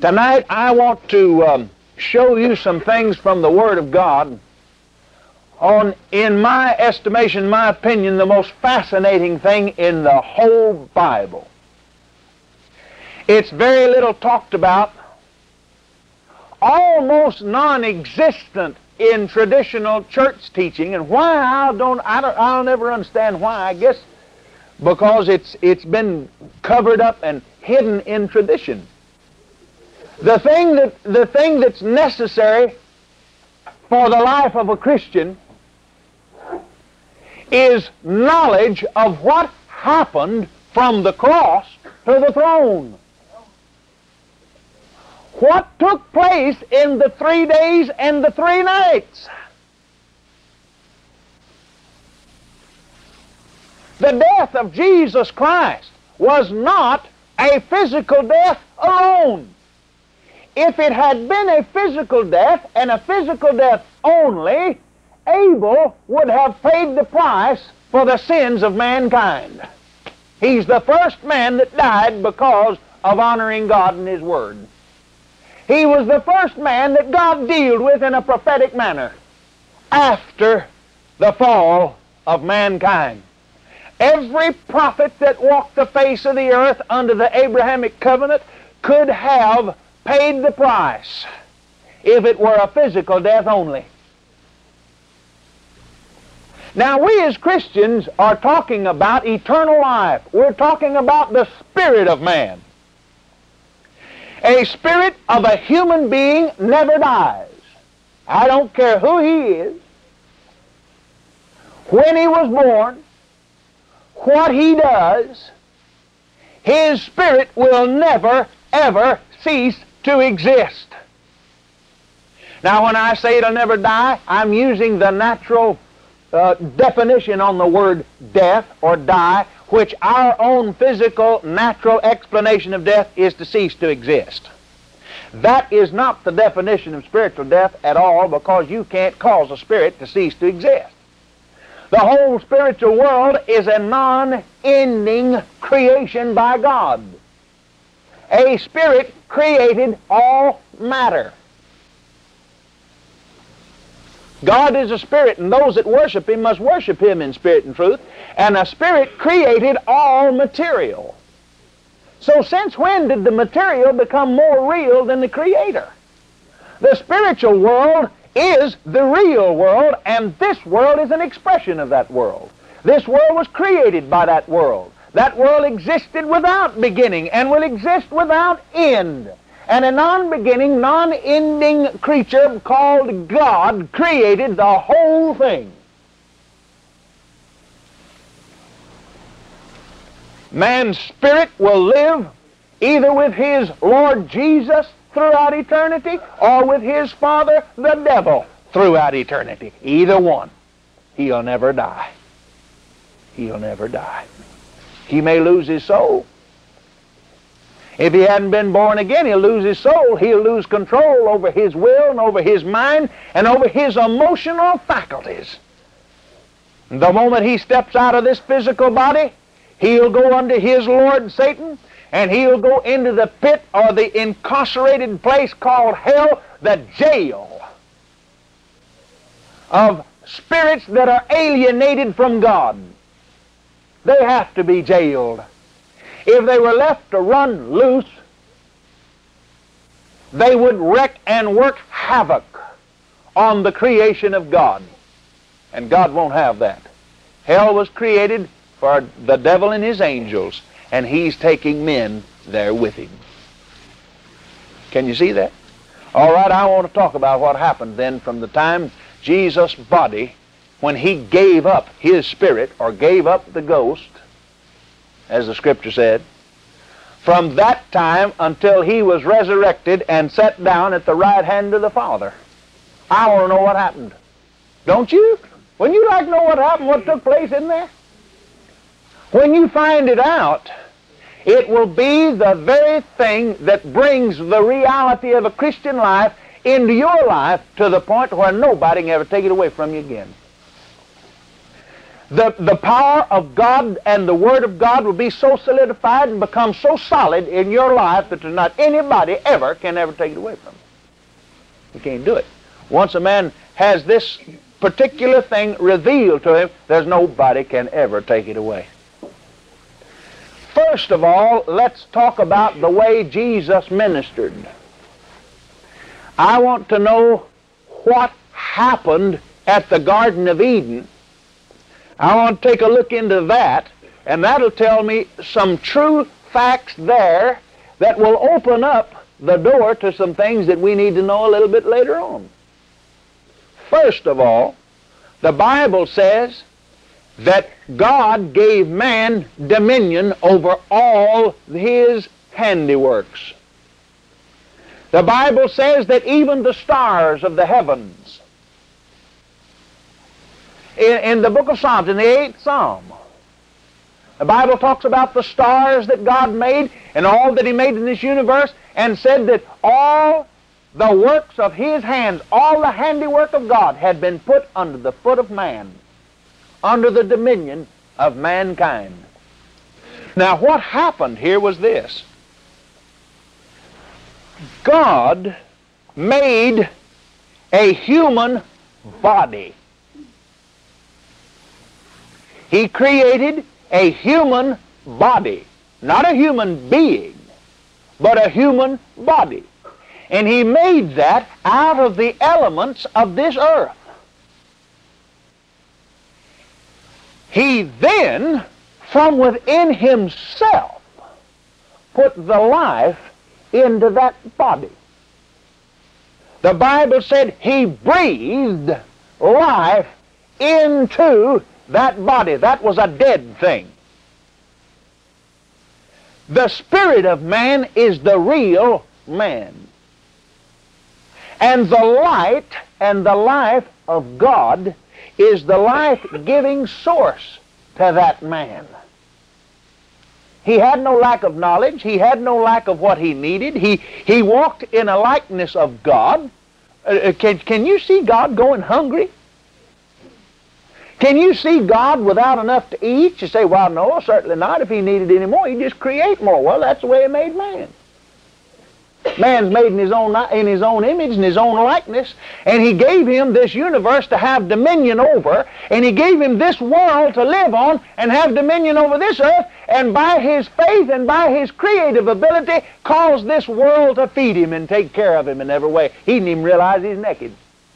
Tonight I want to show you some things from the Word of God on, in my estimation, my opinion, the most fascinating thing in the whole Bible. It's very little talked about, almost non-existent in traditional church teaching, and why I'll never understand why. I guess because it's been covered up and hidden in tradition. The thing that's necessary for the life of a Christian is knowledge of what happened from the cross to the throne. What took place in the 3 days and the 3 nights? The death of Jesus Christ was not a physical death alone. If it had been a physical death and a physical death only, Abel would have paid the price for the sins of mankind. He's the first man that died because of honoring God and His Word. He was the first man that God dealt with in a prophetic manner after the fall of mankind. Every prophet that walked the face of the earth under the Abrahamic covenant could have paid the price if it were a physical death only. Now we as Christians are talking about eternal life. We're talking about the spirit of man. A spirit of a human being never dies. I don't care who he is, when he was born, what he does, his spirit will never, ever cease to exist. Now when I say it'll never die, I'm using the natural definition on the word death or die, which our own physical, natural explanation of death is to cease to exist. That is not the definition of spiritual death at all, because you can't cause a spirit to cease to exist. The whole spiritual world is a non-ending creation by God. A spirit created all matter. God is a spirit, and those that worship Him must worship Him in spirit and truth. And a spirit created all material. So since when did the material become more real than the Creator? The spiritual world is the real world, and this world is an expression of that world. This world was created by that world. That world existed without beginning and will exist without end. And a non-beginning, non-ending creature called God created the whole thing. Man's spirit will live either with his Lord Jesus throughout eternity or with his father, the devil, throughout eternity. Either one. He'll never die. He'll never die. He may lose his soul. If he hadn't been born again, he'll lose his soul. He'll lose control over his will and over his mind and over his emotional faculties. The moment he steps out of this physical body, he'll go under his Lord Satan, and he'll go into the pit or the incarcerated place called hell, the jail of spirits that are alienated from God. They have to be jailed. If they were left to run loose, they would wreck and work havoc on the creation of God. And God won't have that. Hell was created for the devil and his angels, and he's taking men there with him. Can you see that? All right, I want to talk about what happened then from the time Jesus' body, when he gave up his spirit, or gave up the ghost, as the Scripture said, from that time until he was resurrected and set down at the right hand of the Father. I want to know what happened. Don't you? Wouldn't you like to know what happened, what took place in there? When you find it out, it will be the very thing that brings the reality of a Christian life into your life to the point where nobody can ever take it away from you again. the power of God and the Word of God will be so solidified and become so solid in your life that there's not anybody can ever take it away from you. You can't do it. Once a man has this particular thing revealed to him, there's nobody can ever take it away. First of all, let's talk about the way Jesus ministered. I want to know what happened at the Garden of Eden. I want to take a look into that, and that'll tell me some true facts there that will open up the door to some things that we need to know a little bit later on. First of all, the Bible says that God gave man dominion over all his handiworks. The Bible says that even the stars of the heavens, in the book of Psalms, in the 8th Psalm, the Bible talks about the stars that God made and all that He made in this universe, and said that all the works of His hands, all the handiwork of God, had been put under the foot of man, under the dominion of mankind. Now, what happened here was this. God made a human body. He created a human body. Not a human being, but a human body. And He made that out of the elements of this earth. He then, from within Himself, put the life into that body. The Bible said He breathed life into that body. That was a dead thing. The spirit of man is the real man. And the light and the life of God is the life-giving source to that man. He had no lack of knowledge. He had no lack of what he needed. He walked in a likeness of God. Can you see God going hungry? Can you see God without enough to eat? You say, well, no, certainly not. If He needed any more, He'd just create more. Well, that's the way He made man. Man's made in his own image and his own likeness, and He gave him this universe to have dominion over, and He gave him this world to live on and have dominion over this earth, and by His faith and by His creative ability caused this world to feed him and take care of him in every way. He didn't even realize he's naked.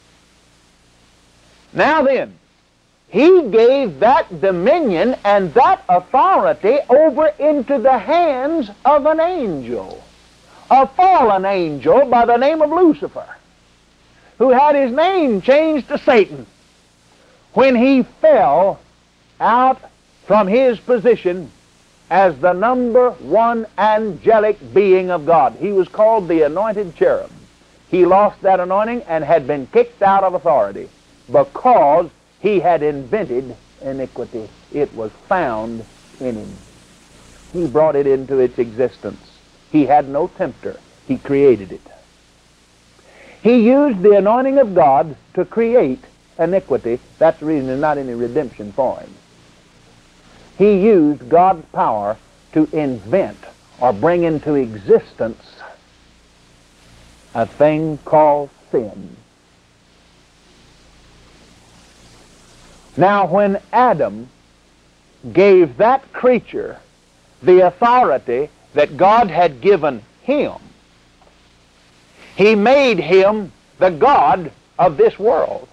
Now then, He gave that dominion and that authority over into the hands of an angel. A fallen angel by the name of Lucifer, who had his name changed to Satan when he fell out from his position as the number one angelic being of God. He was called the anointed cherub. He lost that anointing and had been kicked out of authority because he had invented iniquity. It was found in him. He brought it into its existence. He had no tempter. He created it. He used the anointing of God to create iniquity. That's the reason there's not any redemption for him. He used God's power to invent or bring into existence a thing called sin. Now, when Adam gave that creature the authority that God had given him, He made him the God of this world.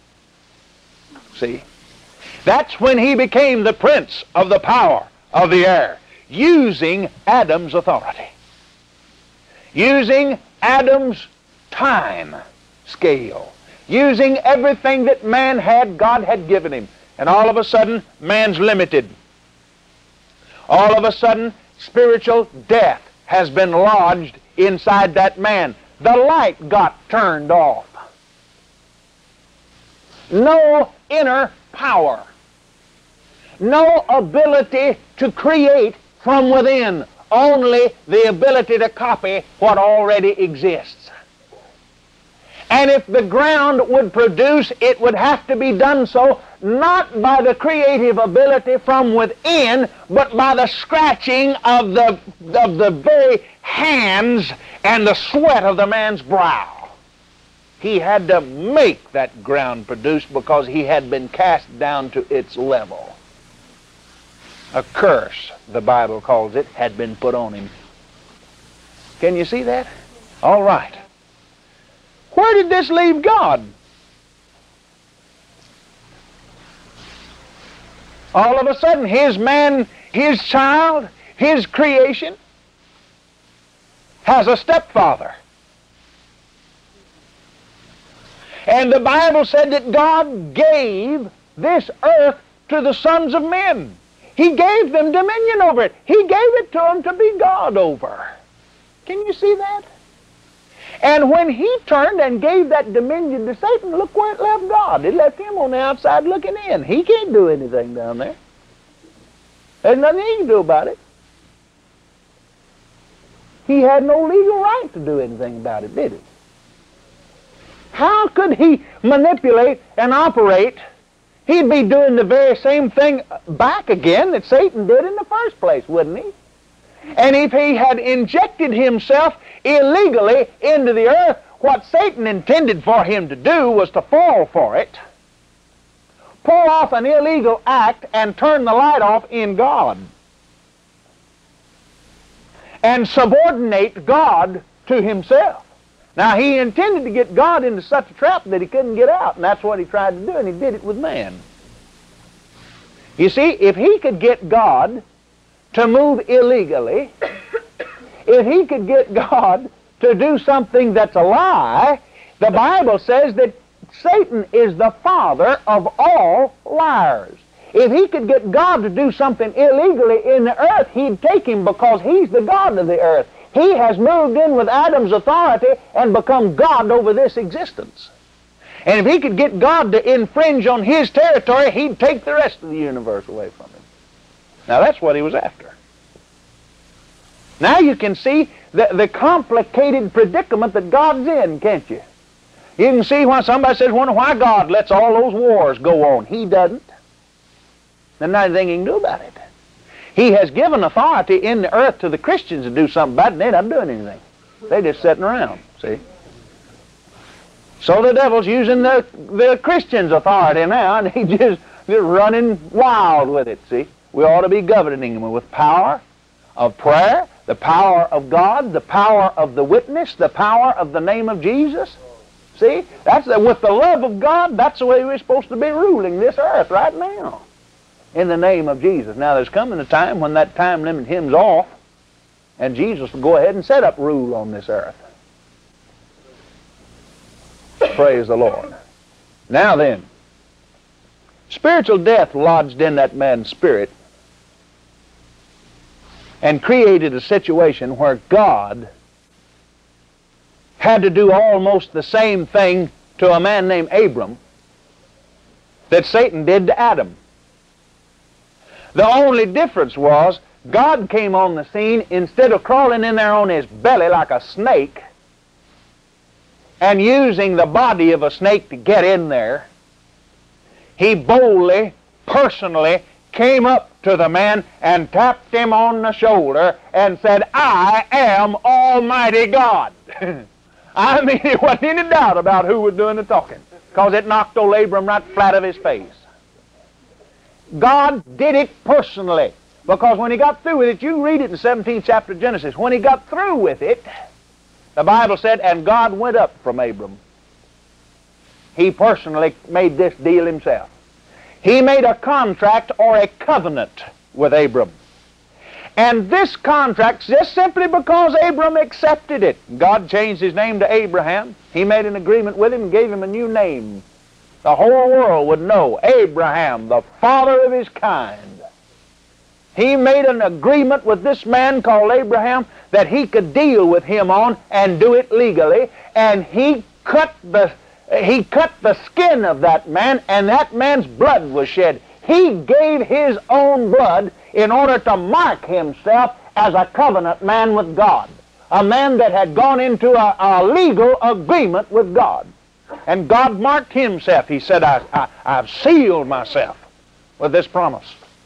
See? That's when he became the prince of the power of the air, using Adam's authority, using Adam's time scale, using everything that man had, God had given him. And all of a sudden, man's limited. All of a sudden, spiritual death has been lodged inside that man. The light got turned off. No inner power. No ability to create from within. Only the ability to copy what already exists. And if the ground would produce, it would have to be done so not by the creative ability from within, but by the scratching of the very hands and the sweat of the man's brow. He had to make that ground produce because he had been cast down to its level. A curse, the Bible calls it, had been put on him. Can you see that? All right. Where did this leave God? All of a sudden, his man, his child, his creation has a stepfather. And the Bible said that God gave this earth to the sons of men. He gave them dominion over it. He gave it to them to be God over. Can you see that? And when he turned and gave that dominion to Satan, look where it left God. It left him on the outside looking in. He can't do anything down there. There's nothing he can do about it. He had no legal right to do anything about it, did he? How could he manipulate and operate? He'd be doing the very same thing back again that Satan did in the first place, wouldn't he? And if he had injected himself illegally into the earth, what Satan intended for him to do was to fall for it, pull off an illegal act, and turn the light off in God, and subordinate God to himself. Now, he intended to get God into such a trap that he couldn't get out, and that's what he tried to do, and he did it with man. You see, if he could get God to move illegally, if he could get God to do something that's a lie, the Bible says that Satan is the father of all liars. If he could get God to do something illegally in the earth, he'd take him because he's the God of the earth. He has moved in with Adam's authority and become God over this existence. And if he could get God to infringe on his territory, he'd take the rest of the universe away from him. Now that's what he was after. Now you can see the complicated predicament that God's in, can't you? You can see why somebody says, wonder why God lets all those wars go on. He doesn't. There's not anything he can do about it. He has given authority in the earth to the Christians to do something about it, and they're not doing anything. They're just sitting around, see? So the devil's using the Christians' authority now, and he's just running wild with it, see? We ought to be governing them with power of prayer, the power of God, the power of the witness, the power of the name of Jesus. See? With the love of God, that's the way we're supposed to be ruling this earth right now, in the name of Jesus. Now, there's coming a time when that time limit hymn's off, and Jesus will go ahead and set up rule on this earth. Praise the Lord. Now then, spiritual death lodged in that man's spirit and created a situation where God had to do almost the same thing to a man named Abram that Satan did to Adam. The only difference was God came on the scene, instead of crawling in there on his belly like a snake and using the body of a snake to get in there, he boldly, personally came up to the man and tapped him on the shoulder and said, I am Almighty God. I mean, there wasn't any doubt about who was doing the talking, because it knocked old Abram right flat of his face. God did it personally, because when he got through with it, you read it in the 17th chapter of Genesis, when he got through with it, the Bible said, and God went up from Abram. He personally made this deal himself. He made a contract or a covenant with Abram. And this contract, just simply because Abram accepted it, God changed his name to Abraham. He made an agreement with him and gave him a new name. The whole world would know Abraham, the father of his kind. He made an agreement with this man called Abraham that he could deal with him on and do it legally, and he cut the skin of that man, and that man's blood was shed. He gave his own blood in order to mark himself as a covenant man with God, a man that had gone into a legal agreement with God. And God marked himself. He said, I've sealed myself with this promise.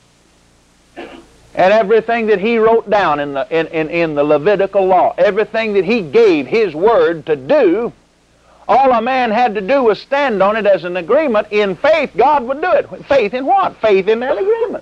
And everything that he wrote down in the Levitical law, everything that he gave his word to do, all a man had to do was stand on it as an agreement. In faith, God would do it. Faith in what? Faith in that agreement.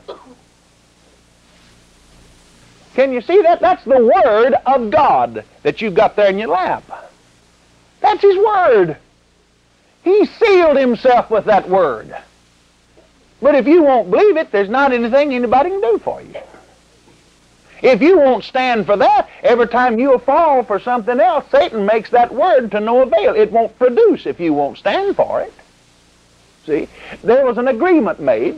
Can you see that? That's the Word of God that you've got there in your lap. That's His Word. He sealed Himself with that Word. But if you won't believe it, there's not anything anybody can do for you. If you won't stand for that, every time you fall for something else, Satan makes that Word to no avail. It won't produce if you won't stand for it. See, there was an agreement made.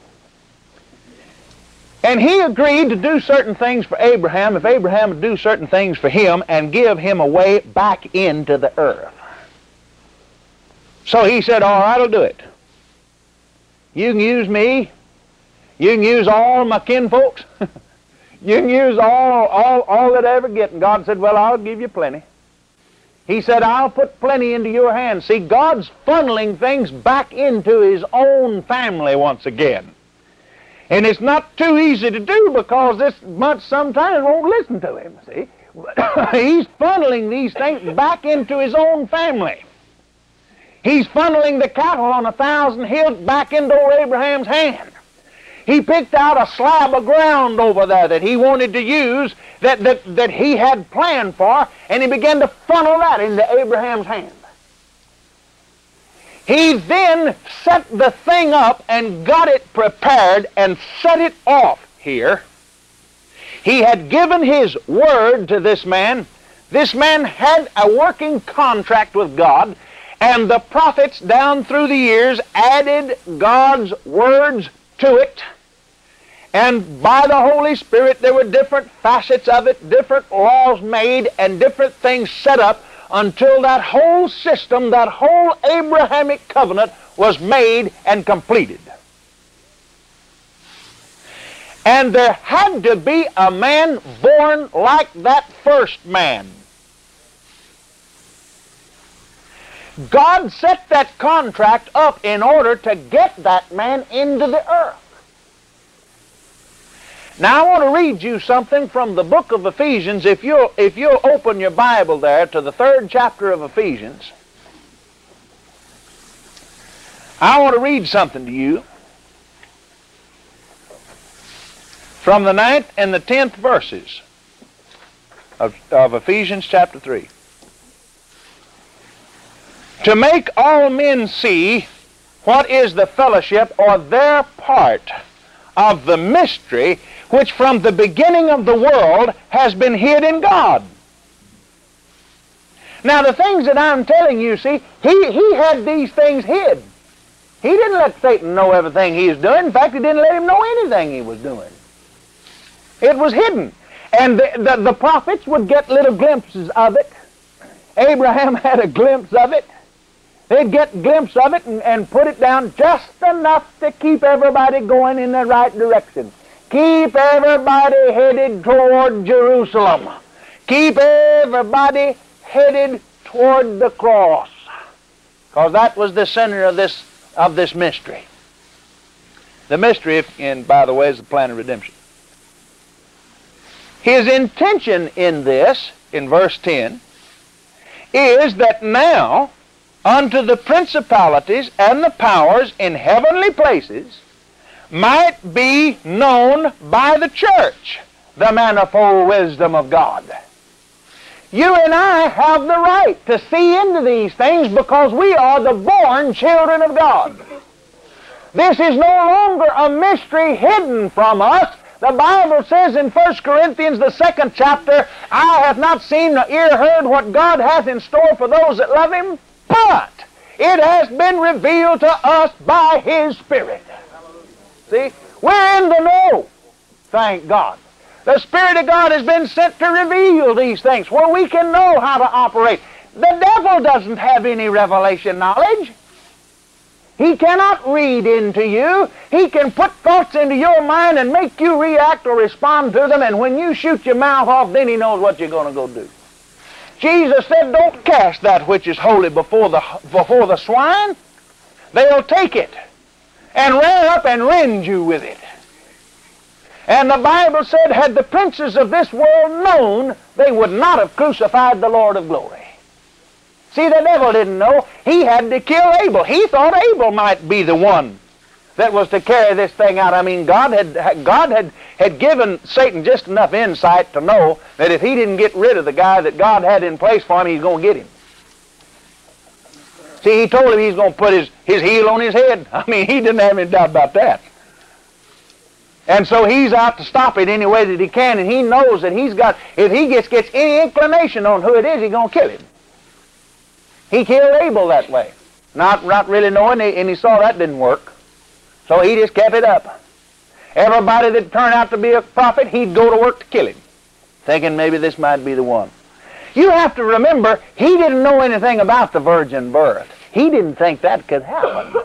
And he agreed to do certain things for Abraham if Abraham would do certain things for him and give him a way back into the earth. So he said, all right, I'll do it. You can use me. You can use all my kinfolks. You can use all that I ever get. And God said, well, I'll give you plenty. He said, I'll put plenty into your hands. See, God's funneling things back into His own family once again. And it's not too easy to do because this much sometimes won't listen to Him, see. He's funneling these things back into His own family. He's funneling the cattle on 1,000 hills back into old Abraham's hand. He picked out a slab of ground over there that he wanted to use, that he had planned for, and he began to funnel that into Abraham's hand. He then set the thing up and got it prepared and set it off here. He had given his word to this man. This man had a working contract with God, and the prophets down through the years added God's words to it. And by the Holy Spirit there were different facets of it, different laws made, and different things set up until that whole system, that whole Abrahamic covenant was made and completed. And there had to be a man born like that first man. God set that contract up in order to get that man into the earth. Now I want to read you something from the book of Ephesians. If you'll open your Bible there to the 3rd chapter of Ephesians, I want to read something to you from the 9th and the 10th verses of Ephesians chapter 3. To make all men see what is the fellowship or their part of the mystery which from the beginning of the world has been hid in God. Now the things that I'm telling you, see, he had these things hid. He didn't let Satan know everything he was doing. In fact, he didn't let him know anything he was doing. It was hidden. And the prophets would get little glimpses of it. Abraham had a glimpse of it. They'd get a glimpse of it and put it down just enough to keep everybody going in the right direction. Keep everybody headed toward Jerusalem. Keep everybody headed toward the cross. Because that was the center of this mystery. The mystery, and by the way, is the plan of redemption. His intention in this, in verse 10, is that now unto the principalities and the powers in heavenly places might be known by the church the manifold wisdom of God. You and I have the right to see into these things because we are the born children of God. This is no longer a mystery hidden from us. The Bible says in 1 Corinthians, the 2nd chapter, eye hath not seen nor ear heard what God hath in store for those that love Him, but it has been revealed to us by His Spirit. See, we're in the know, thank God. The Spirit of God has been sent to reveal these things where we can know how to operate. The devil doesn't have any revelation knowledge. He cannot read into you. He can put thoughts into your mind and make you react or respond to them, and when you shoot your mouth off, then he knows what you're going to go do. Jesus said, don't cast that which is holy before the swine. They'll take it and rear up and rend you with it. And the Bible said, had the princes of this world known, they would not have crucified the Lord of glory. See, the devil didn't know. He had to kill Abel. He thought Abel might be the one that was to carry this thing out. I mean, God had given Satan just enough insight to know that if he didn't get rid of the guy that God had in place for him, he's going to get him. See, he told him he's going to put his heel on his head. I mean, he didn't have any doubt about that. And so he's out to stop it any way that he can, and he knows that if he gets any inclination on who it is, he's going to kill him. He killed Abel that way, not really knowing, and he saw that didn't work. So he just kept it up. Everybody that turned out to be a prophet, he'd go to work to kill him, thinking maybe this might be the one. You have to remember, he didn't know anything about the virgin birth. He didn't think that could happen.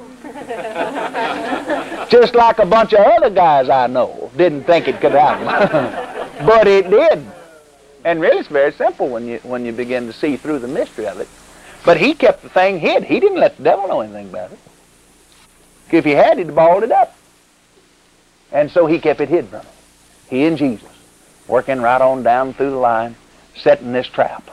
Just like a bunch of other guys I know didn't think it could happen. But it did. And really it's very simple when you begin to see through the mystery of it. But he kept the thing hid. He didn't let the devil know anything about it. If he had, he'd balled it up. And so he kept it hid from him. He and Jesus, working right on down through the line, setting this trap.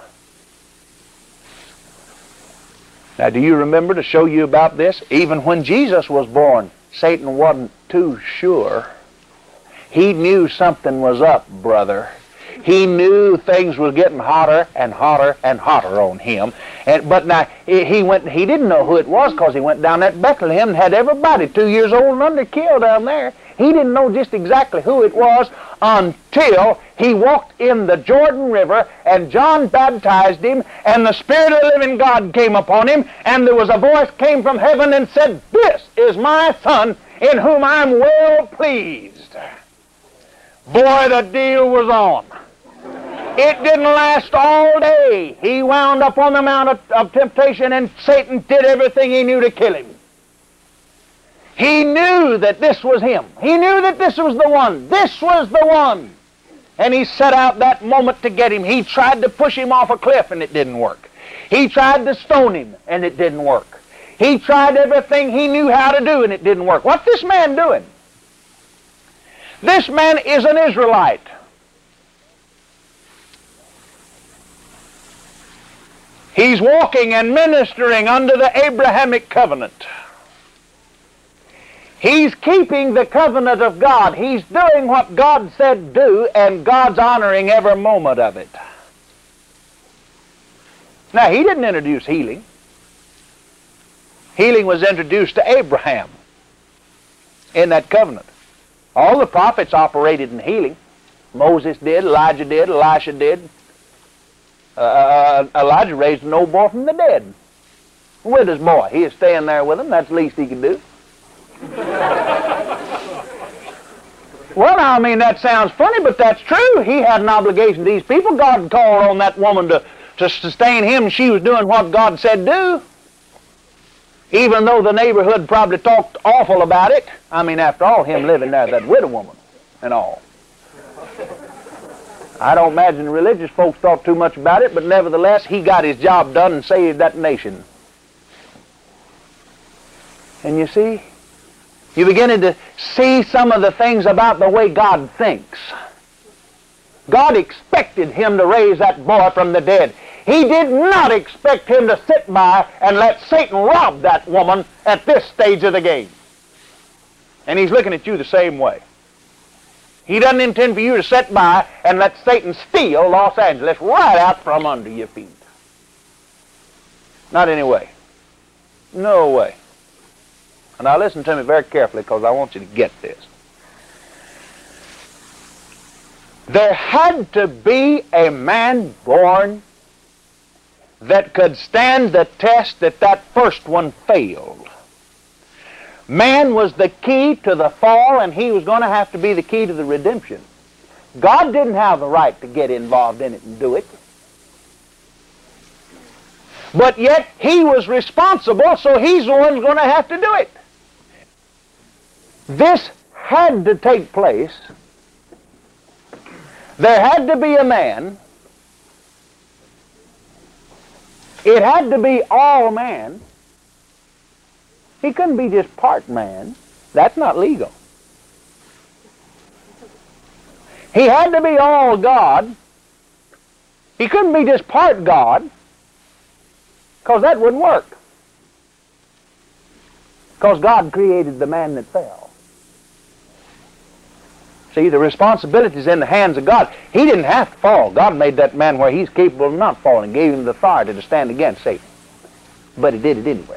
Now, do you remember to show you about this? Even when Jesus was born, Satan wasn't too sure. He knew something was up, brother. He knew things were getting hotter and hotter and hotter on him. But now, he didn't know who it was because he went down at Bethlehem and had everybody 2 years old and under killed down there. He didn't know just exactly who it was until he walked in the Jordan River and John baptized him and the Spirit of the living God came upon him and there was a voice came from heaven and said, "This is my Son in whom I'm well pleased." Boy, the deal was on. It didn't last all day. He wound up on the Mount of Temptation and Satan did everything he knew to kill him. He knew that this was him. He knew that this was the one. This was the one. And he set out that moment to get him. He tried to push him off a cliff and it didn't work. He tried to stone him and it didn't work. He tried everything he knew how to do and it didn't work. What's this man doing? This man is an Israelite. He's walking and ministering under the Abrahamic covenant. He's keeping the covenant of God. He's doing what God said do, and God's honoring every moment of it. Now, he didn't introduce healing. Healing was introduced to Abraham in that covenant. All the prophets operated in healing. Moses did, Elijah did, Elisha did. Elijah raised an old boy from the dead. With his boy. He was staying there with him. That's the least he could do. Well, now, I mean, that sounds funny, but that's true. He had an obligation to these people. God called on that woman to sustain him. She was doing what God said do. Even though the neighborhood probably talked awful about it. I mean, after all, him living there, that widow woman and all. I don't imagine religious folks thought too much about it, but nevertheless, he got his job done and saved that nation. And you see, you're beginning to see some of the things about the way God thinks. God expected him to raise that boy from the dead. He did not expect him to sit by and let Satan rob that woman at this stage of the game. And he's looking at you the same way. He doesn't intend for you to sit by and let Satan steal Los Angeles right out from under your feet. Not any way. No way. And now listen to me very carefully because I want you to get this. There had to be a man born that could stand the test that first one failed. Man was the key to the fall, and he was going to have to be the key to the redemption. God didn't have the right to get involved in it and do it. But yet, he was responsible, so he's the one who's going to have to do it. This had to take place. There had to be a man It had to be all man. He couldn't be just part man. That's not legal. He had to be all God. He couldn't be just part God, because that wouldn't work. Because God created the man that fell. See, the responsibility is in the hands of God. He didn't have to fall. God made that man where he's capable of not falling, gave him the authority to stand against Satan. But he did it anyway.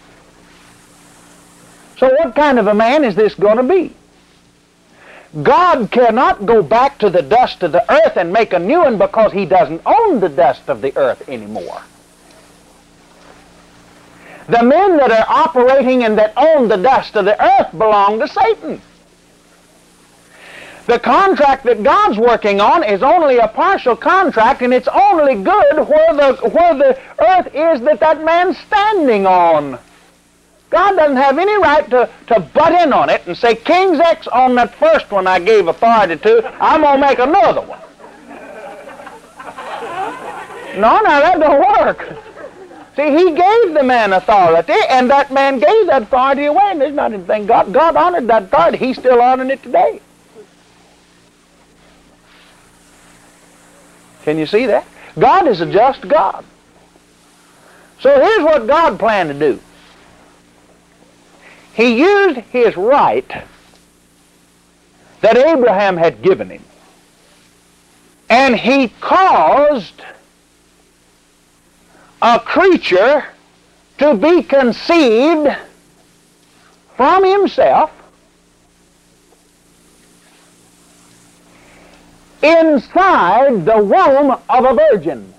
So what kind of a man is this going to be? God cannot go back to the dust of the earth and make a new one, because he doesn't own the dust of the earth anymore. The men that are operating and that own the dust of the earth belong to Satan. The contract that God's working on is only a partial contract, and it's only good where the earth is that man's standing on. God doesn't have any right to butt in on it and say, King's X on that first one I gave authority to, I'm going to make another one. No, that don't work. See, he gave the man authority, and that man gave that authority away, and there's not anything. God honored that authority. He's still honoring it today. Can you see that? God is a just God. So here's what God planned to do. He used his right that Abraham had given him, and he caused a creature to be conceived from himself inside the womb of a virgin.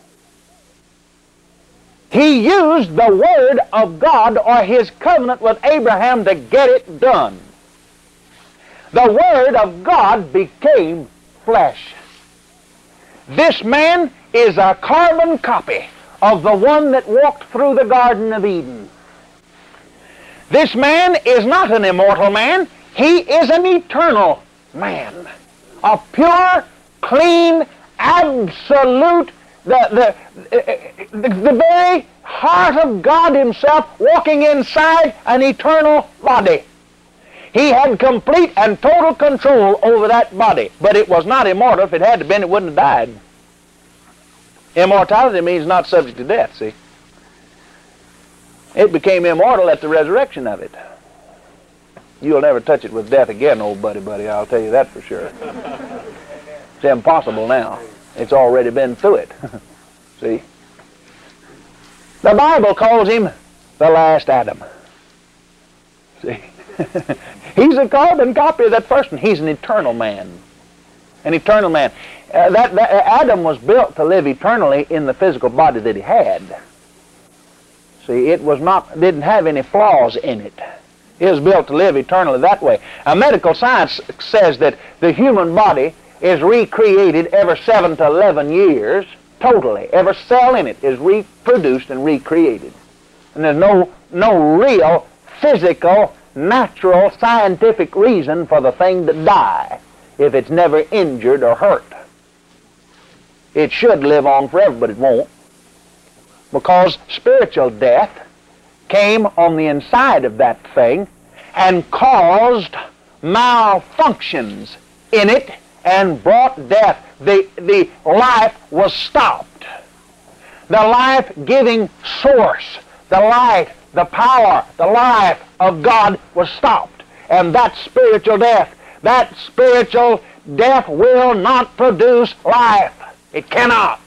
He used the Word of God, or his covenant with Abraham, to get it done. The Word of God became flesh. This man is a carbon copy of the one that walked through the Garden of Eden. This man is not an immortal man. He is an eternal man. A pure, clean, absolute, the very heart of God himself walking inside an eternal body. He had complete and total control over that body, but it was not immortal. If it had been, it wouldn't have died. Immortality means not subject to death, see. It became immortal at the resurrection of it. You'll never touch it with death again, old buddy, I'll tell you that for sure. It's impossible now. It's already been through it. See? The Bible calls him the last Adam. See? He's a carbon copy of that first one. He's an eternal man. An eternal man. Adam was built to live eternally in the physical body that he had. See, it didn't have any flaws in it. It was built to live eternally that way. Medical science says that the human body is recreated every 7 to 11 years, totally. Every cell in it is reproduced and recreated. And there's no real physical, natural, scientific reason for the thing to die if it's never injured or hurt. It should live on forever, but it won't. Because spiritual death came on the inside of that thing and caused malfunctions in it and brought death. The life was stopped. The life-giving source, the light, the power, the life of God was stopped. And that spiritual death will not produce life. It cannot.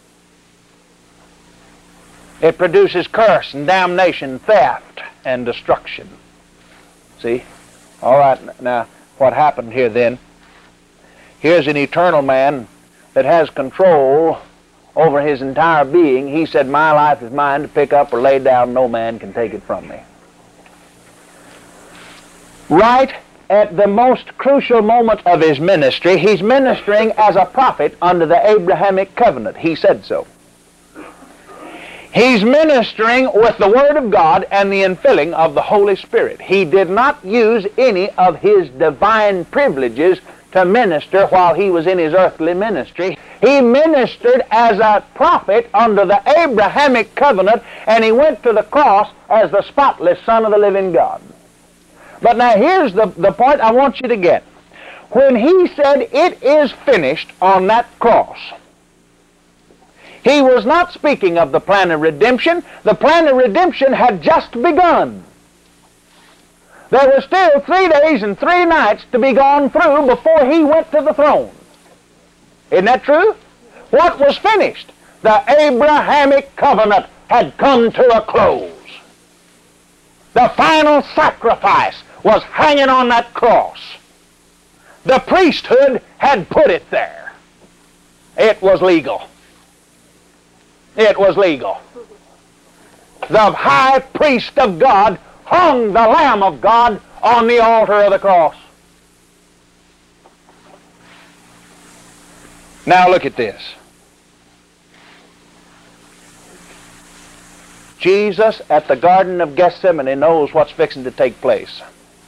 It produces curse and damnation, theft and destruction. See? All right, now what happened here then? Here's an eternal man that has control over his entire being. He said, my life is mine to pick up or lay down. No man can take it from me. Right at the most crucial moment of his ministry, he's ministering as a prophet under the Abrahamic covenant. He said so. He's ministering with the Word of God and the infilling of the Holy Spirit. He did not use any of his divine privileges to minister while he was in his earthly ministry. He ministered as a prophet under the Abrahamic covenant, and he went to the cross as the spotless Son of the living God. But now here's the point I want you to get. When he said, "It is finished," on that cross, he was not speaking of the plan of redemption. The plan of redemption had just begun. There were still 3 days and 3 nights to be gone through before he went to the throne. Isn't that true? What was finished? The Abrahamic covenant had come to a close. The final sacrifice was hanging on that cross. The priesthood had put it there. It was legal. It was legal. The high priest of God hung the Lamb of God on the altar of the cross. Now look at this. Jesus at the Garden of Gethsemane knows what's fixing to take place.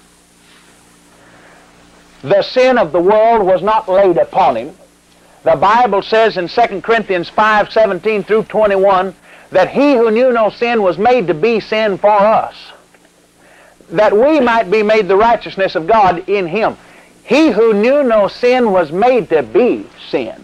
The sin of the world was not laid upon him. The Bible says in 2 Corinthians 5:17 through 21 that he who knew no sin was made to be sin for us, that we might be made the righteousness of God in him. He who knew no sin was made to be sin.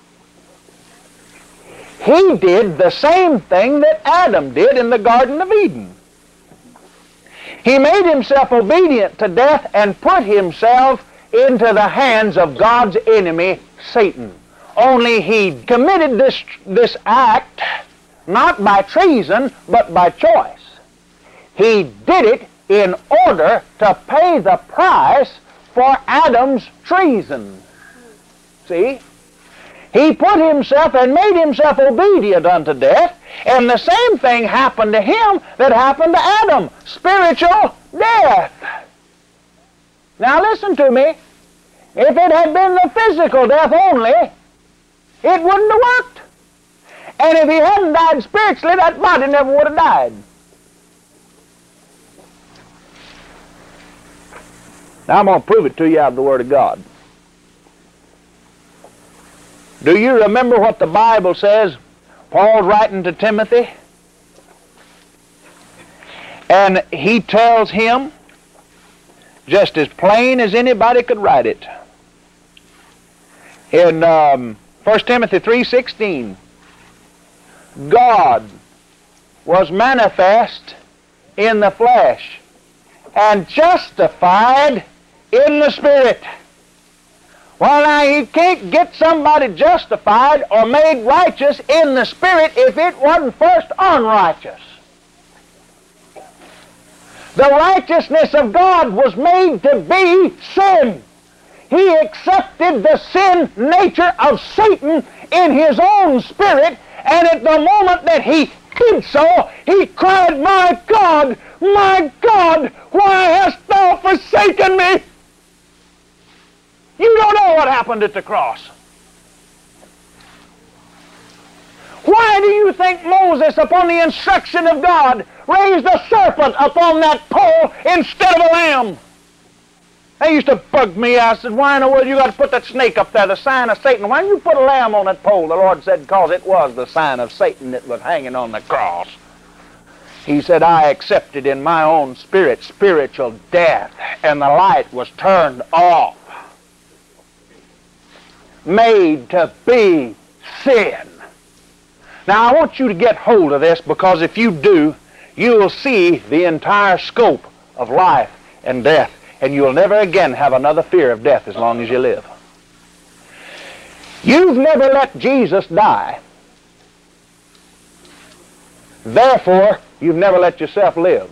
He did the same thing that Adam did in the Garden of Eden. He made himself obedient to death and put himself into the hands of God's enemy, Satan. Only he committed this act not by treason, but by choice. He did it in order to pay the price for Adam's treason. See? He put himself and made himself obedient unto death, and the same thing happened to him that happened to Adam, spiritual death. Now listen to me. If it had been the physical death only, it wouldn't have worked. And if he hadn't died spiritually, that body never would have died. Now I'm going to prove it to you out of the Word of God. Do you remember what the Bible says? Paul's writing to Timothy, and he tells him, just as plain as anybody could write it, in 1 Timothy 3:16, God was manifest in the flesh and justified in the Spirit. Well, now, you can't get somebody justified or made righteous in the Spirit if it wasn't first unrighteous. The righteousness of God was made to be sin. He accepted the sin nature of Satan in his own spirit, and at the moment that he did so, he cried, my God, why hast thou forsaken me?" You don't know what happened at the cross. Why do you think Moses, upon the instruction of God, raised a serpent upon that pole instead of a lamb? They used to bug me. I said, why in the world you got to put that snake up there, the sign of Satan? Why didn't you put a lamb on that pole? The Lord said, because it was the sign of Satan that was hanging on the cross. He said, I accepted in my own spirit spiritual death, and the light was turned off. Made to be sin. Now I want you to get hold of this, because if you do, you will see the entire scope of life and death, and you'll never again have another fear of death as long as you live. You've never let Jesus die. Therefore, you've never let yourself live.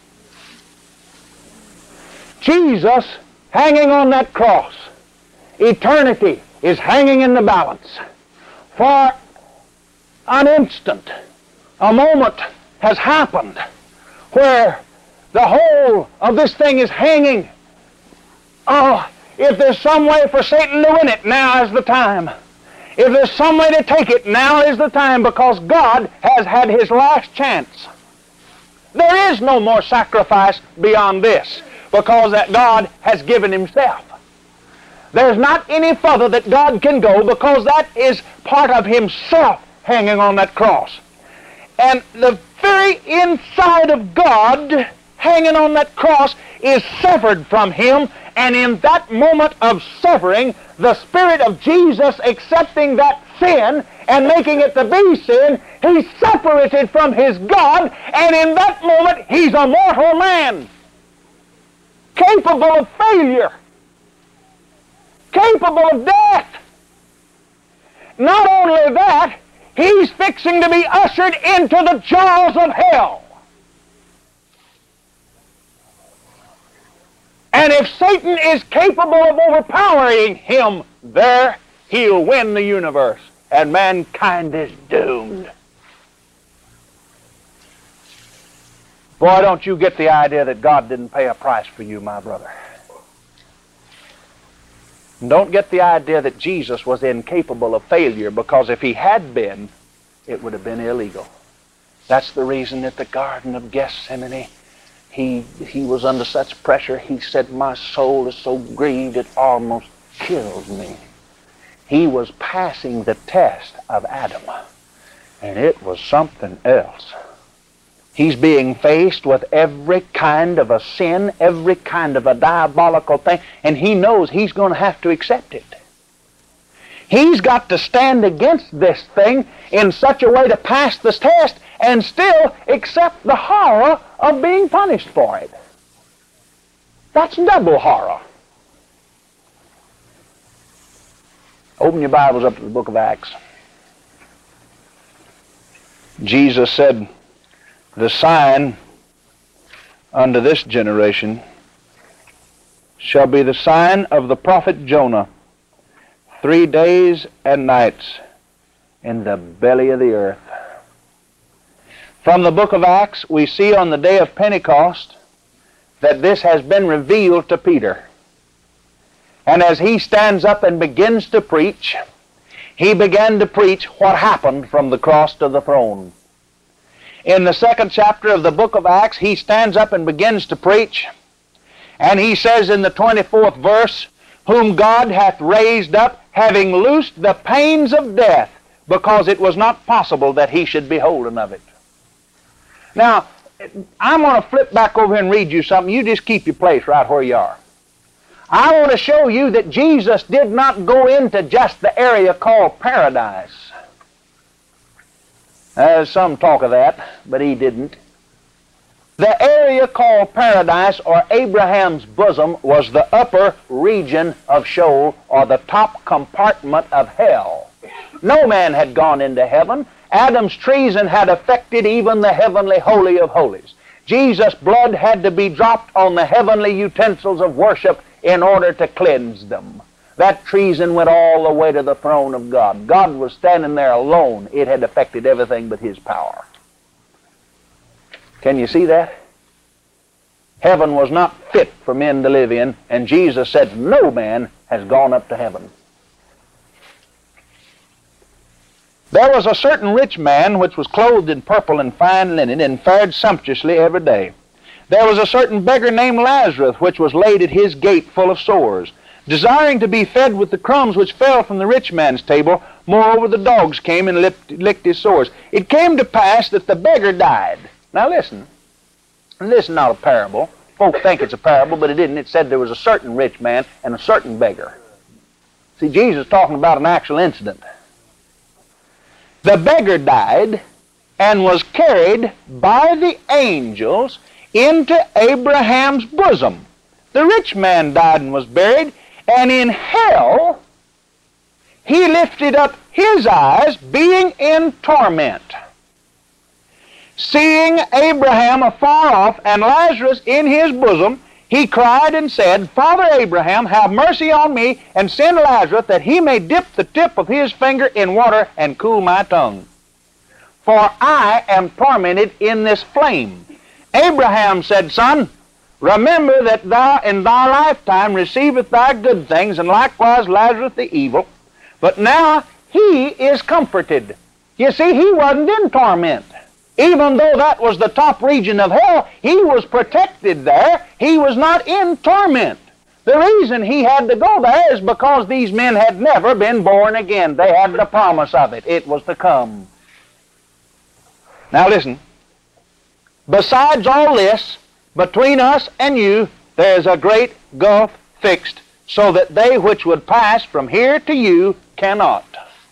Jesus hanging on that cross, eternity is hanging in the balance. For an instant, a moment has happened where the whole of this thing is hanging. Oh, if there's some way for Satan to win it, now is the time. If there's some way to take it, now is the time, because God has had his last chance. There is no more sacrifice beyond this, because that God has given himself. There's not any further that God can go, because that is part of Himself hanging on that cross. And the very inside of God hanging on that cross is severed from Him, and in that moment of severing, the Spirit of Jesus accepting that sin and making it to be sin, He's separated from His God, and in that moment He's a mortal man, capable of failure, capable of death. Not only that, He's fixing to be ushered into the jaws of hell. And if Satan is capable of overpowering him there, he'll win the universe, and mankind is doomed. Boy, don't you get the idea that God didn't pay a price for you, my brother. And don't get the idea that Jesus was incapable of failure, because if He had been, it would have been illegal. That's the reason at the Garden of Gethsemane, he was under such pressure. He said, my soul is so grieved it almost kills me. He was passing the test of Adam, and it was something else. He's being faced with every kind of a sin, every kind of a diabolical thing, and he knows he's going to have to accept it. He's got to stand against this thing in such a way to pass this test and still accept the horror of being punished for it. That's double horror. Open your Bibles up to the book of Acts. Jesus said, the sign unto this generation shall be the sign of the prophet Jonah, 3 days and nights in the belly of the earth. From the book of Acts, we see on the day of Pentecost that this has been revealed to Peter. And as he stands up and begins to preach, he began to preach what happened from the cross to the throne. In the 2nd chapter of the book of Acts, he stands up and begins to preach, and he says in the 24th verse, whom God hath raised up, having loosed the pains of death, because it was not possible that he should be holden of it. Now, I'm going to flip back over here and read you something. You just keep your place right where you are. I want to show you that Jesus did not go into just the area called paradise. There's some talk of that, but he didn't. The area called paradise, or Abraham's bosom, was the upper region of Sheol, or the top compartment of hell. No man had gone into heaven. Adam's treason had affected even the heavenly holy of holies. Jesus' blood had to be dropped on the heavenly utensils of worship in order to cleanse them. That treason went all the way to the throne of God. God was standing there alone. It had affected everything but His power. Can you see that? Heaven was not fit for men to live in, and Jesus said, no man has gone up to heaven. There was a certain rich man which was clothed in purple and fine linen, and fared sumptuously every day. There was a certain beggar named Lazarus, which was laid at his gate full of sores, desiring to be fed with the crumbs which fell from the rich man's table. Moreover, the dogs came and licked his sores. It came to pass that the beggar died. Now listen. This is not a parable. Folk think it's a parable, but it isn't. It said there was a certain rich man and a certain beggar. See, Jesus is talking about an actual incident. The beggar died and was carried by the angels into Abraham's bosom. The rich man died and was buried, and in hell he lifted up his eyes, being in torment. Seeing Abraham afar off and Lazarus in his bosom, he cried and said, Father Abraham, have mercy on me, and send Lazarus, that he may dip the tip of his finger in water and cool my tongue. For I am tormented in this flame. Abraham said, Son, remember that thou in thy lifetime receivest thy good things, and likewise Lazarus the evil. But now he is comforted. You see, he wasn't in torment. Even though that was the top region of hell, he was protected there. He was not in torment. The reason he had to go there is because these men had never been born again. They had the promise of it. It was to come. Now listen. Besides all this, between us and you, there is a great gulf fixed, so that they which would pass from here to you cannot.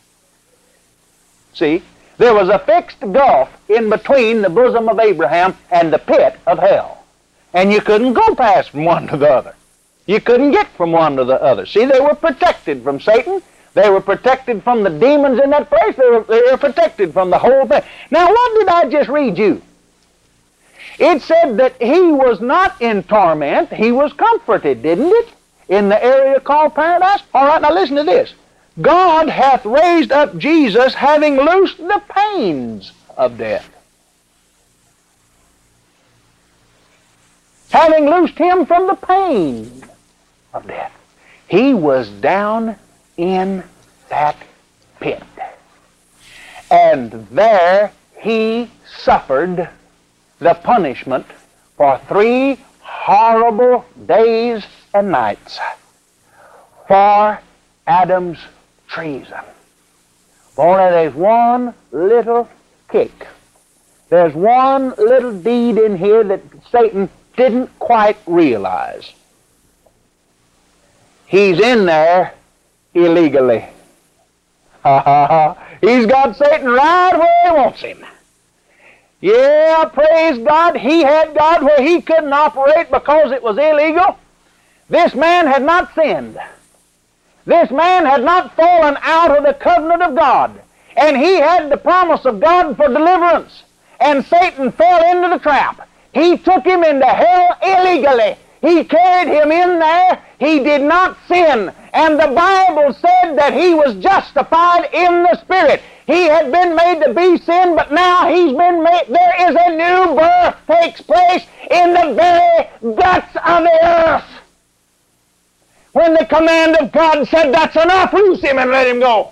See, there was a fixed gulf in between the bosom of Abraham and the pit of hell. And you couldn't go past from one to the other. You couldn't get from one to the other. See, they were protected from Satan. They were protected from the demons in that place. They were protected from the whole thing. Now, what did I just read you? It said that he was not in torment. He was comforted, didn't it? In the area called paradise? All right, now listen to this. God hath raised up Jesus, having loosed the pains of death. Having loosed him from the pain of death. He was down in that pit. And there he suffered the punishment for 3 horrible days and nights for Adam's treason. Only there's one little kick. There's one little deed in here that Satan didn't quite realize. He's in there illegally. He's got Satan right where he wants him. Yeah, praise God, he had God where he couldn't operate because it was illegal. This man had not sinned. This man had not fallen out of the covenant of God. And he had the promise of God for deliverance. And Satan fell into the trap. He took him into hell illegally. He carried him in there. He did not sin. And the Bible said that he was justified in the Spirit. He had been made to be sin, but now he's been made. There is a new birth takes place in the very guts of the earth. When the command of God said, that's enough, loose him and let him go.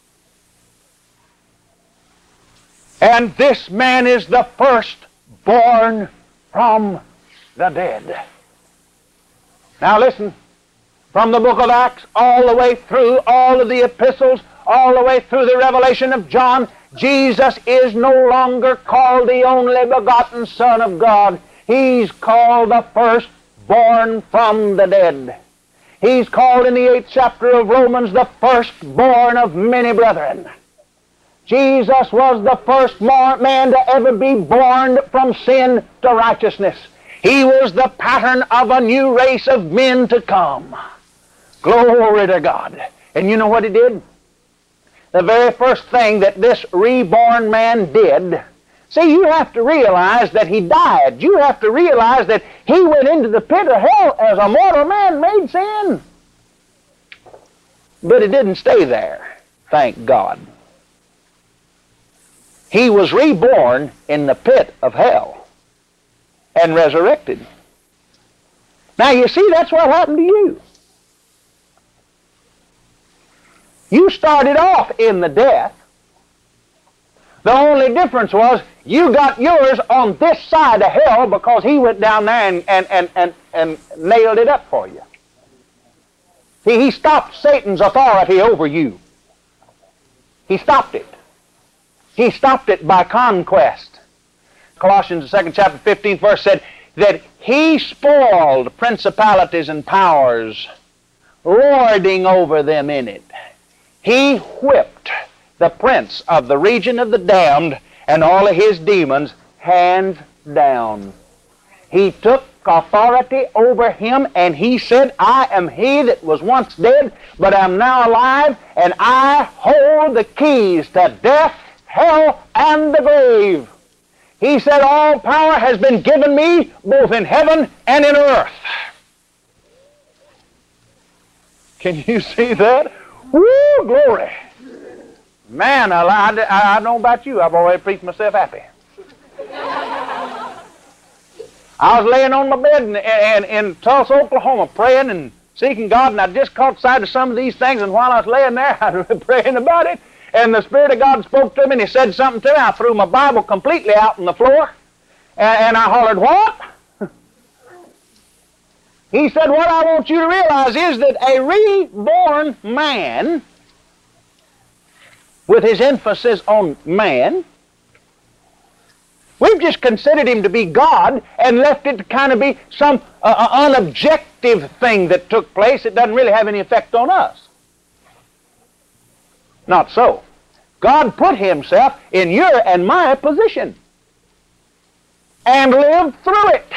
And this man is the first born from the dead. Now listen, from the book of Acts all the way through all of the epistles, all the way through the revelation of John, Jesus is no longer called the only begotten Son of God. He's called the firstborn from the dead. He's called in the 8th chapter of Romans the firstborn of many brethren. Jesus was the first man to ever be born from sin to righteousness. He was the pattern of a new race of men to come. Glory to God. And you know what he did? The very first thing that this reborn man did, see, you have to realize that he died. You have to realize that he went into the pit of hell as a mortal man, made sin. But it didn't stay there, thank God. He was reborn in the pit of hell and resurrected. Now you see, that's what happened to you. You started off in the death. The only difference was you got yours on this side of hell because he went down there and nailed it up for you. He stopped Satan's authority over you. He stopped it. He stopped it by conquest. Colossians, the 2nd chapter, 15th verse said that he spoiled principalities and powers, lording over them in it. He whipped the prince of the region of the damned and all of his demons hands down. He took authority over him and he said, I am he that was once dead, but am now alive, and I hold the keys to death, hell, and the grave. He said, all power has been given me both in heaven and in earth. Can you see that? Woo, glory. Man, I don't know about you. I've already preached myself happy. I was laying on my bed in Tulsa, Oklahoma, praying and seeking God, and I just caught sight of some of these things, and while I was laying there, I was praying about it, and the Spirit of God spoke to me, and He said something to me. I threw my Bible completely out on the floor, and I hollered, what? He said, what I want you to realize is that a reborn man, with his emphasis on man, we've just considered him to be God and left it to kind of be some unobjective thing that took place. It doesn't really have any effect on us. Not so. God put himself in your and my position and lived through it.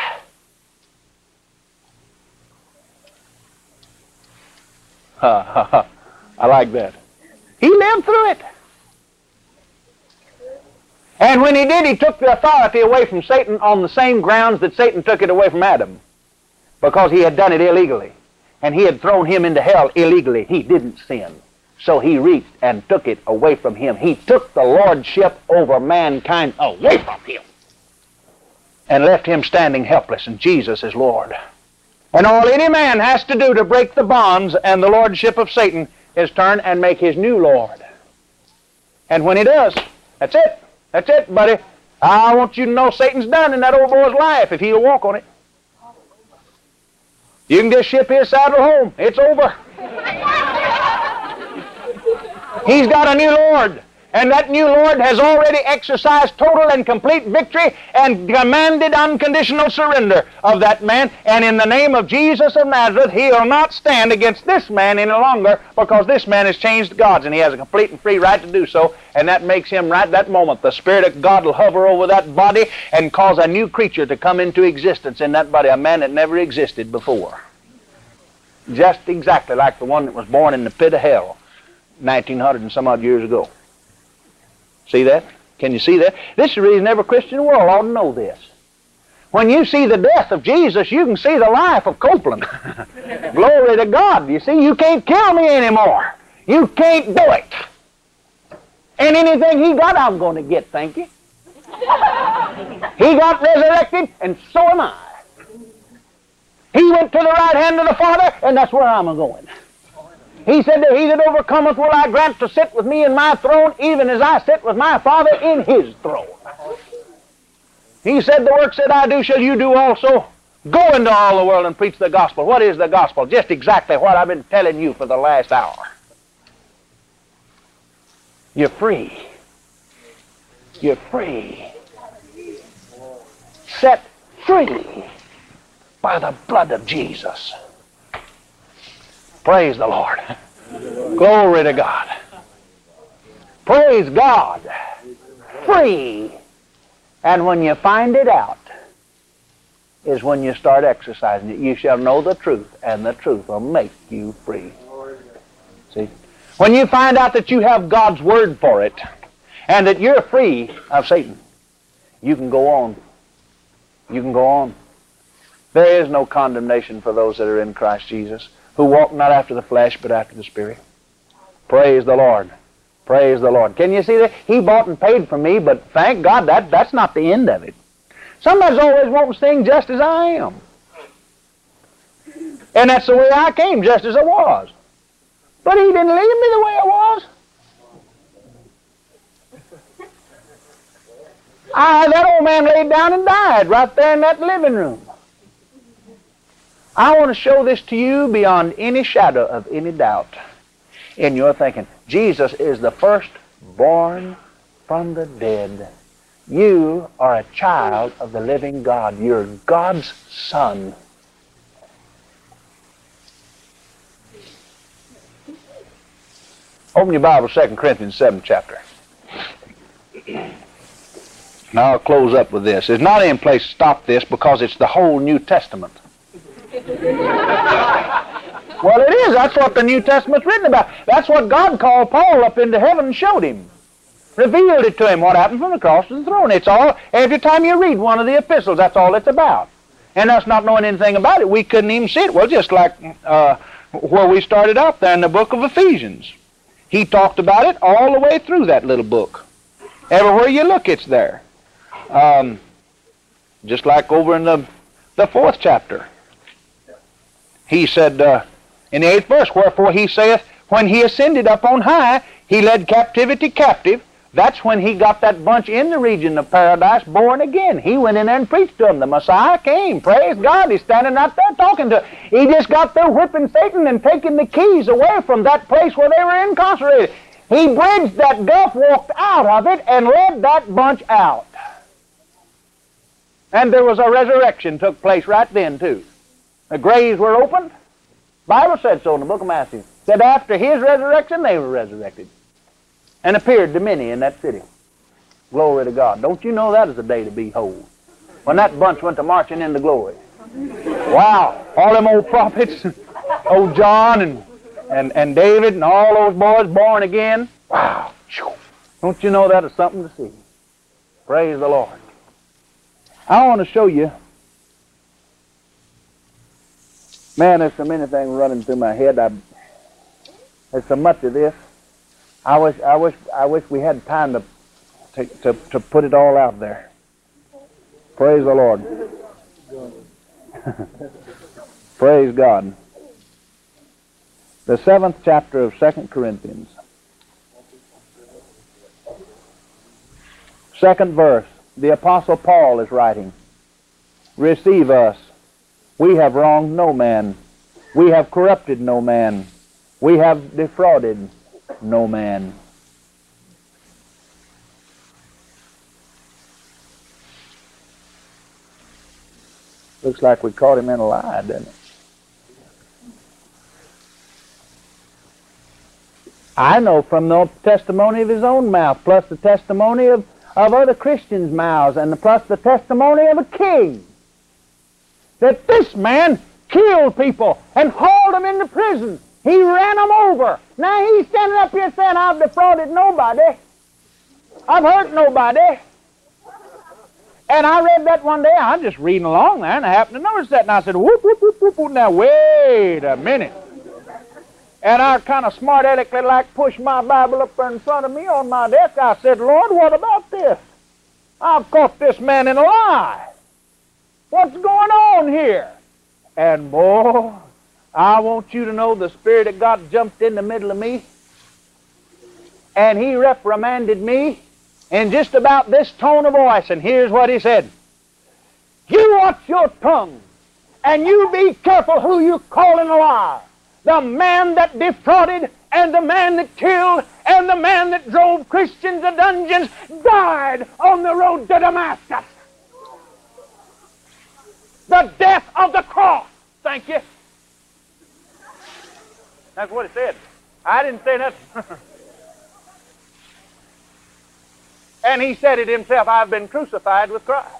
I like that. He lived through it. And when he did, he took the authority away from Satan on the same grounds that Satan took it away from Adam, because he had done it illegally. And he had thrown him into hell illegally. He didn't sin. So he reached and took it away from him. He took the lordship over mankind away from him and left him standing helpless, and Jesus is Lord. And all any man has to do to break the bonds and the lordship of Satan is turn and make his new Lord. And when he does, that's it. That's it, buddy. I want you to know Satan's done in that old boy's life if he'll walk on it. You can just ship his saddle home. It's over. He's got a new Lord. And that new Lord has already exercised total and complete victory and commanded unconditional surrender of that man. And in the name of Jesus of Nazareth, he'll not stand against this man any longer, because this man has changed gods, and he has a complete and free right to do so. And that makes him, right that moment, the Spirit of God will hover over that body and cause a new creature to come into existence in that body, a man that never existed before. Just exactly like the one that was born in the pit of hell 1900 and some odd years ago. See that? Can you see that? This is the reason every Christian in the world ought to know this. When you see the death of Jesus, you can see the life of Copeland. Glory to God. You see, you can't kill me anymore. You can't do it. And anything he got, I'm going to get, thank you. He got resurrected, and so am I. He went to the right hand of the Father, and that's where I'm going. He said that he that overcometh will I grant to sit with me in my throne, even as I sit with my Father in his throne. He said, the works that I do shall you do also. Go into all the world and preach the gospel. What is the gospel? Just exactly what I've been telling you for the last hour. You're free. You're free. Set free by the blood of Jesus. Praise the Lord. Glory to God. Praise God. Free. And when you find it out is when you start exercising it. You shall know the truth, and the truth will make you free. See? When you find out that you have God's word for it, and that you're free of Satan, you can go on. You can go on. There is no condemnation for those that are in Christ Jesus, who walk not after the flesh, but after the Spirit. Praise the Lord. Praise the Lord. Can you see that? He bought and paid for me, but thank God that's not the end of it. Somebody's always wanting to sing just as I am. And that's the way I came, just as I was. But he didn't leave me the way I was. That old man laid down and died right there in that living room. I want to show this to you beyond any shadow of any doubt in your thinking. Jesus is the firstborn from the dead. You are a child of the living God. You're God's son. Open your Bible, 2 Corinthians 7th chapter. Now I'll close up with this. There's not any place to stop this because it's the whole New Testament. Well, it is. That's what the New Testament's written about. That's what God called Paul up into heaven and showed him. Revealed it to him, what happened from the cross to the throne. It's all, every time you read one of the epistles, that's all it's about. And us not knowing anything about it, we couldn't even see it. Well, just like where we started out there in the book of Ephesians. He talked about it all the way through that little book. Everywhere you look, it's there. Just like over in the 4th chapter. He said in the 8th verse, wherefore he saith, when he ascended up on high, he led captivity captive That's when he got that bunch in the region of paradise born again. He went in there and preached to them. The Messiah came. Praise God. He's standing out there talking to them. He just got through whipping Satan and taking the keys away from that place where they were incarcerated. He bridged that gulf, walked out of it, and led that bunch out. And there was a resurrection took place right then, too. The graves were opened. The Bible said so in the book of Matthew. It said after his resurrection, they were resurrected and appeared to many in that city. Glory to God. Don't you know that is a day to behold? When that bunch went to marching into glory. Wow. All them old prophets, old John and David and all those boys born again. Wow. Don't you know that is something to see? Praise the Lord. I want to show you. Man, there's so many things running through my head. There's so much of this. I wish we had time to put it all out there. Praise the Lord. Praise God. The 7th chapter of 2 Corinthians. 2nd verse. The Apostle Paul is writing, receive us. We have wronged no man. We have corrupted no man. We have defrauded no man. Looks like we caught him in a lie, doesn't it? I know from the testimony of his own mouth, plus the testimony of other Christians' mouths, and plus the testimony of a king, that this man killed people and hauled them into prison. He ran them over. Now he's standing up here saying, I've defrauded nobody. I've hurt nobody. And I read that one day. I'm just reading along there, and I happened to notice that, and I said, whoop, whoop, whoop, whoop, whoop. Now, wait a minute. And I kind of smart-aleckly like pushed my Bible up there in front of me on my desk. I said, Lord, what about this? I've caught this man in a lie. What's going on here? And boy, I want you to know the Spirit of God jumped in the middle of me, and he reprimanded me in just about this tone of voice. And here's what he said. You watch your tongue, and you be careful who you call in a lie. The man that defrauded, and the man that killed, and the man that drove Christians to dungeons died on the road to Damascus. The death of the cross. Thank you. That's what it said. I didn't say that. And he said it himself, I've been crucified with Christ.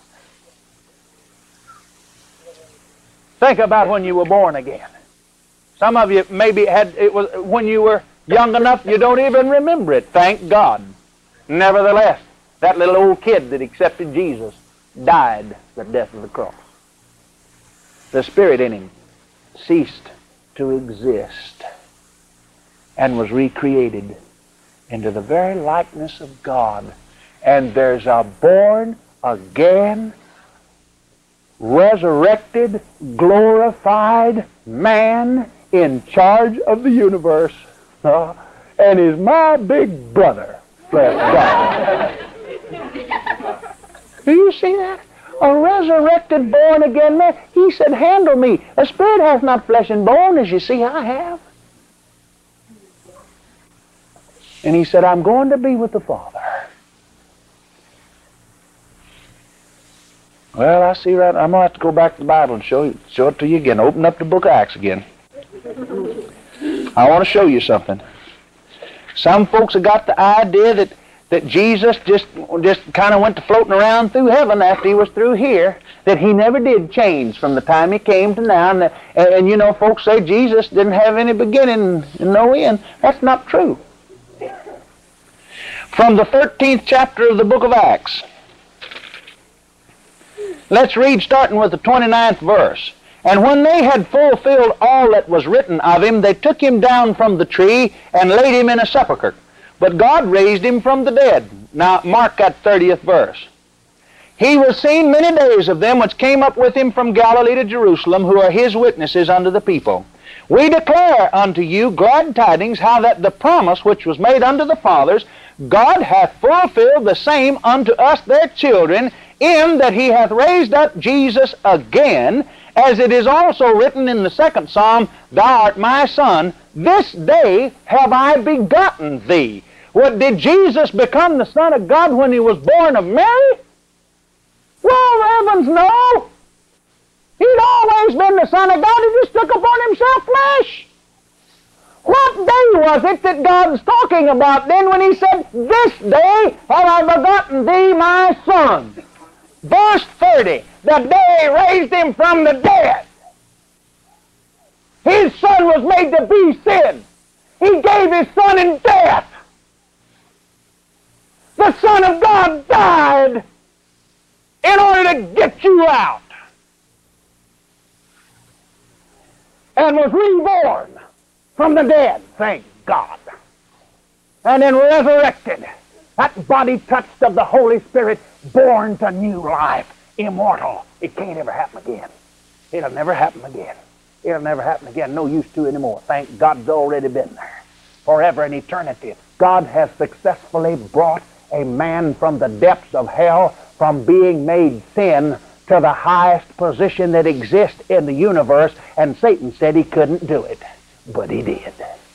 Think about when you were born again. Some of you maybe it was when you were young enough you don't even remember it. Thank God. Nevertheless, that little old kid that accepted Jesus died the death of the cross. The Spirit in him ceased to exist and was recreated into the very likeness of God. And there's a born again, resurrected, glorified man in charge of the universe. And he's my big brother. Bless God. Do you see that? A resurrected, born-again man. He said, handle me. A spirit hath not flesh and bone, as you see I have. And he said, I'm going to be with the Father. Well, I see right. I'm going to have to go back to the Bible and show it to you again. Open up the book of Acts again. I want to show you something. Some folks have got the idea that Jesus just kind of went to floating around through heaven after he was through here, that he never did change from the time he came to now. And you know, folks say Jesus didn't have any beginning and no end. That's not true. From the 13th chapter of the book of Acts, let's read starting with the 29th verse. And when they had fulfilled all that was written of him, they took him down from the tree and laid him in a sepulchre. But God raised him from the dead. Now mark that 30th verse. He was seen many days of them which came up with him from Galilee to Jerusalem, who are his witnesses unto the people. We declare unto you glad tidings, how that the promise which was made unto the fathers God hath fulfilled the same unto us their children, in that he hath raised up Jesus again, as it is also written in the 2nd Psalm, Thou art my Son, this day have I begotten thee. What, did Jesus become the Son of God when he was born of Mary? Well, heavens no. He'd always been the Son of God. He just took upon himself flesh. What day was it that God's talking about then when he said, This day have I begotten thee, my Son? Verse 30, the day raised him from the dead. His Son was made to be sin. He gave his Son in death. The Son of God died in order to get you out, and was reborn from the dead, thank God, and then resurrected. That body touched of the Holy Spirit, born to new life, immortal. It can't ever happen again. It'll never happen again. It'll never happen again. No use to anymore. Thank God, it's already been there. Forever and eternity. God has successfully brought a man from the depths of hell, from being made sin, to the highest position that exists in the universe, and Satan said he couldn't do it, but he did.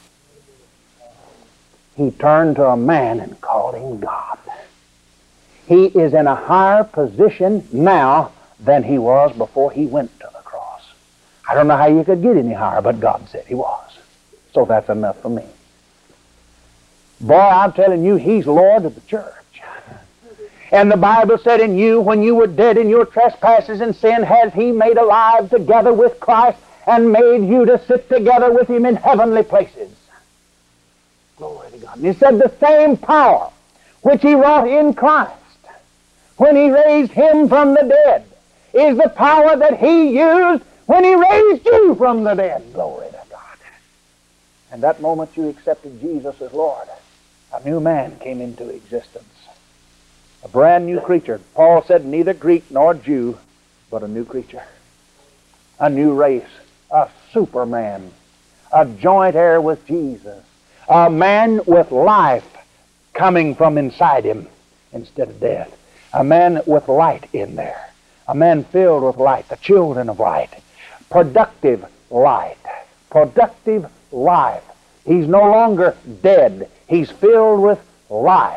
He turned to a man and called him God. He is in a higher position now than he was before he went to the cross. I don't know how you could get any higher, but God said he was. So that's enough for me. Boy, I'm telling you, he's Lord of the church. And the Bible said, in you, when you were dead in your trespasses and sin, has he made alive together with Christ, and made you to sit together with him in heavenly places. Glory to God. And he said, the same power which he wrought in Christ when he raised him from the dead is the power that he used when he raised you from the dead. Glory to God. And that moment you accepted Jesus as Lord, a new man came into existence. A brand new creature. Paul said, neither Greek nor Jew, but a new creature. A new race. A superman. A joint heir with Jesus. A man with life coming from inside him instead of death. A man with light in there. A man filled with light. The children of light. Productive light. Productive life. He's no longer dead. He's filled with life.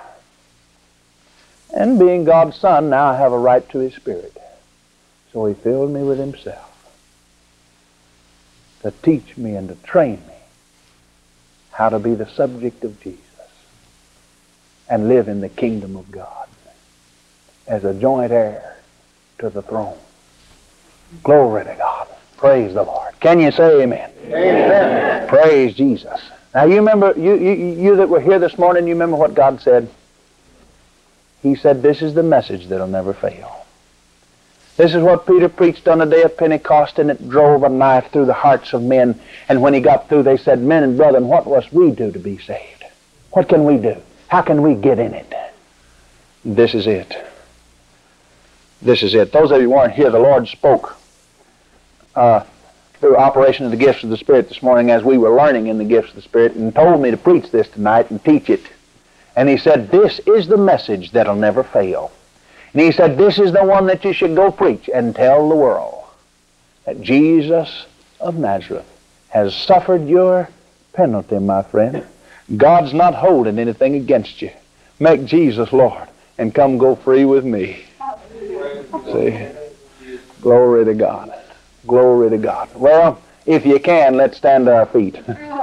And being God's Son, now I have a right to his Spirit. So he filled me with himself to teach me and to train me how to be the subject of Jesus and live in the kingdom of God as a joint heir to the throne. Glory to God. Praise the Lord. Can you say amen? Amen. Praise Jesus. Now you remember, you that were here this morning, you remember what God said? He said, this is the message that'll never fail. This is what Peter preached on the day of Pentecost, and it drove a knife through the hearts of men. And when he got through, they said, men and brethren, what must we do to be saved? What can we do? How can we get in it? This is it. This is it. Those of you who weren't here, the Lord spoke through operation of the gifts of the Spirit this morning as we were learning in the gifts of the Spirit, and told me to preach this tonight and teach it. And he said, this is the message that'll never fail. And he said, this is the one that you should go preach and tell the world, that Jesus of Nazareth has suffered your penalty, my friend. God's not holding anything against you. Make Jesus Lord and come go free with me. See? Glory to God. Glory to God. Well, if you can, let's stand to our feet.